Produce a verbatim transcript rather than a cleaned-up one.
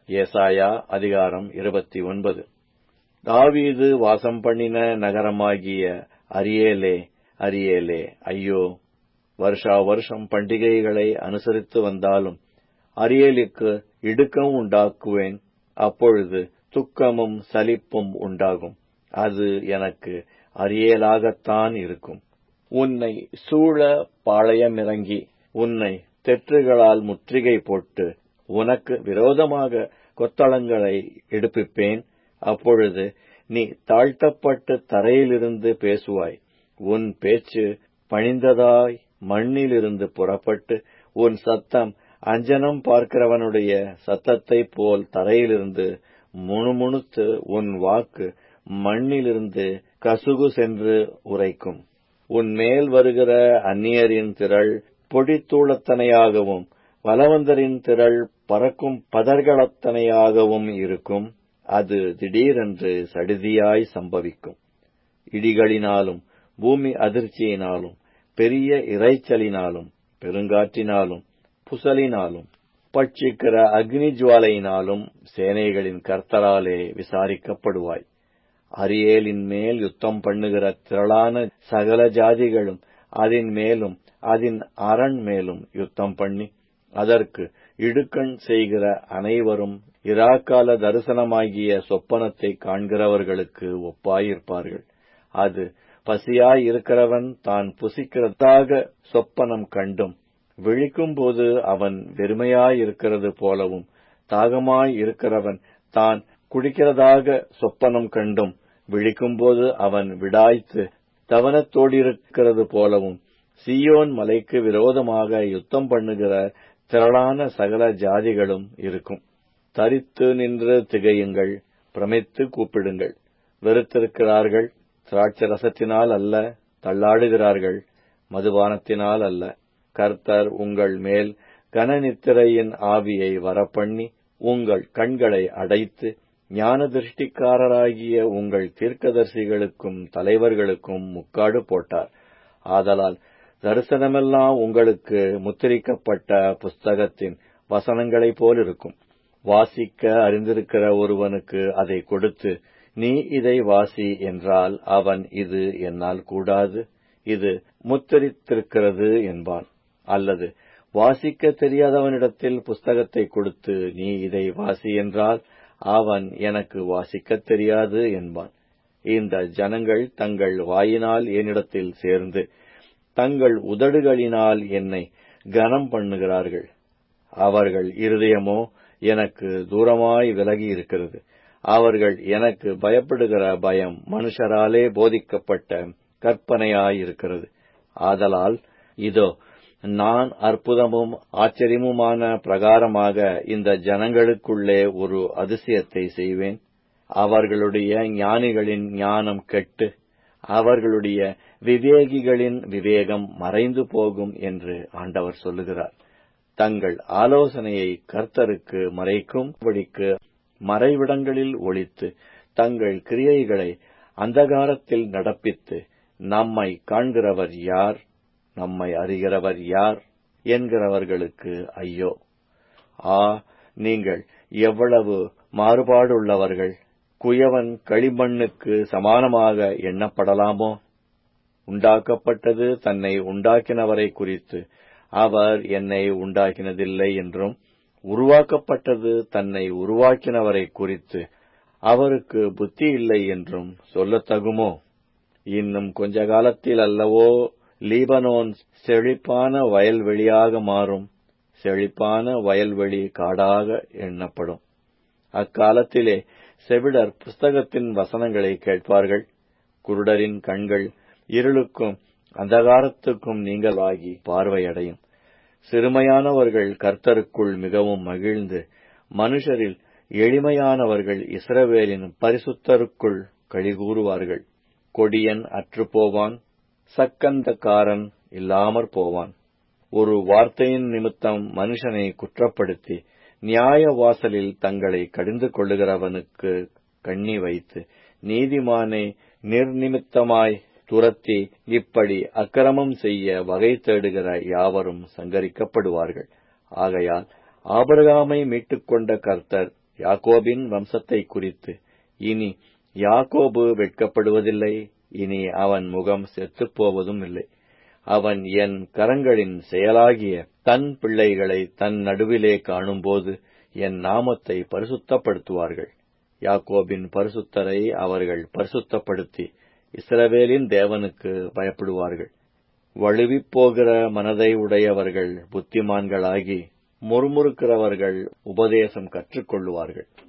ஏசாயா அதிகாரம் இருபத்தி ஒன்பது. தாவீது வாசம் பண்ணின நகரமாகிய அரியேலே, அரியேலே, ஐயோ! வருஷா வருஷம் பண்டிகைகளை அனுசரித்து வந்தாலும் அரியேலுக்கு இடுக்கம் உண்டாக்குவேன். அப்பொழுது துக்கமும் சலிப்பும் உண்டாகும். அது எனக்கு அரியேலாகத்தான் இருக்கும். உன்னை சூழ பாளையமிறங்கி உன்னை தெற்றுகளால் முற்றுகை போட்டு உனக்கு விரோதமாக கொத்தளங்களை எடுப்பிப்பேன். அப்பொழுது நீ தாழ்த்தப்பட்டு தரையிலிருந்து பேசுவாய். உன் பேச்சு பணிந்ததாய் மண்ணிலிருந்து புறப்பட்டு உன் சத்தம் அஞ்சனம் பார்க்கிறவனுடைய சத்தத்தைப் போல் தரையிலிருந்து முணுமுணுத்து உன் வாக்கு மண்ணிலிருந்து கசுகு சென்று உரைக்கும். உன் மேல் வருகிற அந்நியரின் திரள் பொடித்தூளத்தனையாகவும் பலவந்தரின் திரள் பறக்கும் பதர்களத்தனையாகவும் இருக்கும். அது திடீரென்று சடிதியாய் சம்பவிக்கும். இடிகளினாலும் பூமி அதிர்ச்சியினாலும் பெரிய இரைச்சலினாலும் பெருங்காற்றினாலும் புசலினாலும் பட்சிக்கிற அக்னி ஜுவாலையினாலும் சேனைகளின் கர்த்தராலே விசாரிக்கப்படுவாய். அரியேலின் மேல் யுத்தம் பண்ணுகிற திரளான சகல ஜாதிகளும் அதன் மேலும் அதன் அரண் மேலும் யுத்தம் பண்ணி அதற்கு இடுக்கண் செய்கிற அனைவரும் இராக்கால தரிசனமாகிய சொப்பனத்தை காண்கிறவர்களுக்கு ஒப்பாயிருப்பார்கள். அது பசியாயிருக்கிறவன் தான் புசிக்கிறதாக சொப்பனம் கண்டும் விழிக்கும்போது அவன் வெறுமையாயிருக்கிறது போலவும், தாகமாயிருக்கிறவன் தான் குடிக்கிறதாக சொப்பனம் கண்டும் விழிக்கும்போது அவன் விடாய்த்து தவனத்தோடிருக்கிறது போலவும், சீயோன் மலைக்கு விரோதமாக யுத்தம் பண்ணுகிற திரளான சகல ஜாதிகளும் இருக்கும். தரித்து நின்று திகையுங்கள், பிரமித்து கூப்பிடுங்கள். வெறுத்திருக்கிறார்கள், திராட்சரசத்தினால் அல்ல, தள்ளாடுகிறார்கள், மதுபானத்தினால் அல்ல. கர்த்தர் உங்கள் மேல் கனநித்திரையின் ஆவியை வரப்பண்ணி உங்கள் கண்களை அடைத்து ஞான திருஷ்டிக்காரராகிய உங்கள் தீர்க்கதரிசிகளுக்கும் தலைவர்களுக்கும் முக்காடு போட்டார். ஆதலால் தரிசனமெல்லாம் உங்களுக்கு முத்திரிக்கப்பட்ட புஸ்தகத்தின் வசனங்களைப் போலிருக்கும். வாசிக்க அறிந்திருக்கிற ஒருவனுக்கு அதை கொடுத்து, நீ இதை வாசி என்றால் அவன் இது என்னால் கூடாது, இது முத்திரித்திருக்கிறது என்பான். அல்லது வாசிக்க தெரியாதவனிடத்தில் புஸ்தகத்தை கொடுத்து, நீ இதை வாசி என்றால் அவன் எனக்கு வாசிக்க தெரியாது என்பான். இந்த ஜனங்கள் தங்கள் வாயினால் என்னிடத்தில் சேர்ந்து தங்கள் உதடுகளினால் என்னை கனம் பண்ணுகிறார்கள். அவர்கள் இருதயமோ எனக்கு தூரமாய் விலகி இருக்கிறது. அவர்கள் எனக்கு பயப்படுகிற பயம் மனுஷராலே போதிக்கப்பட்ட கற்பனையாயிருக்கிறது. ஆதலால் இதோ, நான் அற்புதமும் ஆச்சரியமுமான பிரகாரமாக இந்த ஜனங்களுக்குள்ளே ஒரு அதிசயத்தை செய்வேன். அவர்களுடைய ஞானிகளின் ஞானம் கெட்டு அவர்களுடைய விவேகிகளின் விவேகம் மறைந்து போகும் என்று ஆண்டவர் சொல்லுகிறார். தங்கள் ஆலோசனையை கர்த்தருக்கு மறைக்கும்படிக்கு மறைவிடங்களில் ஒளித்து தங்கள் கிரியைகளை அந்தகாரத்தில் நடப்பித்து, நம்மை காண்கிறவர் யார், நம்மை அறிகிறவர் யார் என்கிறவர்களுக்கு ஐயோ! ஆ, நீங்கள் எவ்வளவு மாறுபாடுள்ளவர்கள்! குயவன் களிமண்ணுக்கு சமானமாக எண்ணப்படலாமோ? உண்டாக்கப்பட்டது தன்னை உண்டாக்கினவரை குறித்து, அவர் என்னை உண்டாக்கினதில்லை என்றும், உருவாக்கப்பட்டது தன்னை உருவாக்கினவரை குறித்து, அவருக்கு புத்தி இல்லை என்றும் சொல்லத்தகுமோ? இன்னும் கொஞ்ச காலத்தில் அல்லவோ லீபனோன் செழிப்பான வயல்வெளியாக மாறும். செழிப்பான வயல்வெளி காடாக எண்ணப்படும். அக்காலத்திலே செவிடர் புஸ்தகத்தின் வசனங்களை கேட்பார்கள். குருடரின் கண்கள் இருளுக்கும் அந்தகாரத்துக்கும் நீங்களாகி பார்வையடையும். சிறுமையானவர்கள் கர்த்தருக்குள் மிகவும் மகிழ்ந்து, மனுஷரில் எளிமையானவர்கள் இஸ்ரவேலின் பரிசுத்தருக்குள் களிகூறுவார்கள். கொடியன் அற்றுப்போவான், சக்கந்தக்காரன் இல்லாமற் போவான். ஒரு வார்த்தையின் நிமித்தம் மனுஷனை குற்றப்படுத்தி நியாய வாசலில் தங்களை கடிந்து கொள்ளுகிறவனுக்கு கண்ணி வைத்து, நீதிமானை நிர்நிமித்தமாய் துரத்தி இப்படி அக்கிரமம் செய்ய வகை தேடுகிற யாவரும் சங்கரிக்கப்படுவார்கள். ஆகையால் ஆபிரகாமை மீட்டுக்கொண்ட கர்த்தர் யாக்கோபின் வம்சத்தை குறித்து, இனி யாக்கோபு வெட்கப்படுவதில்லை, இனி அவன் முகம் செத்துப்போவதும் இல்லை. அவன் என் கரங்களின் செயலாகிய தன் பிள்ளைகளை தன் நடுவிலே காணும்போது என் நாமத்தை பரிசுத்தப்படுத்துவார்கள். யாக்கோபின் பரிசுத்தரை அவர்கள் பரிசுத்தப்படுத்தி இஸ்ரவேலின் தேவனுக்கு பயப்படுவார்கள். வழுவிப்போகிற மனதை உடையவர்கள் புத்திமான்களாகி முறுமுறுக்கிறவர்கள் உபதேசம் கற்றுக்கொள்ளுவார்கள்.